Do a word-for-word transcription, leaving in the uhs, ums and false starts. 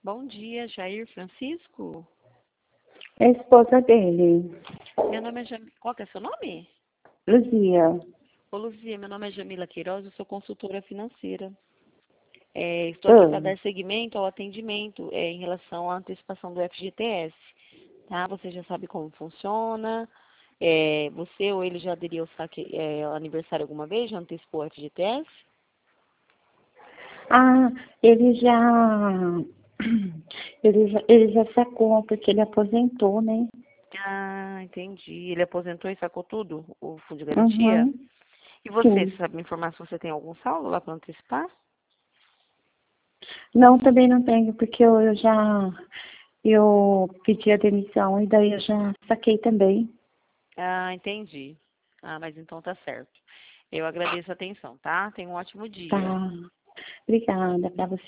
Bom dia, Jair Francisco. É a esposa dele, Meu nome é Jamila. Qual que é seu nome? Luzia. Ô, Luzia, meu nome é Jamila Queiroz, eu sou consultora financeira. É, estou aqui para Ah, dar seguimento ao atendimento é, em relação à antecipação do F G T S. Tá? Você já sabe como funciona? É, você ou ele já aderiu ao saque, é, ao aniversário alguma vez? Já antecipou o F G T S? ah, ele já, ele já, ele já sacou, porque ele aposentou, né? Ah, entendi. Ele aposentou e sacou tudo? O fundo de garantia? Uhum, E você, sim. você sabe me informar se você tem algum saldo lá para antecipar? Não, também não tenho, porque eu, eu já, eu pedi a demissão e daí eu já saquei também. Ah, entendi. Ah, mas então tá certo. Eu agradeço a atenção, tá? Tenha um ótimo Tá, dia. obrigada pra você.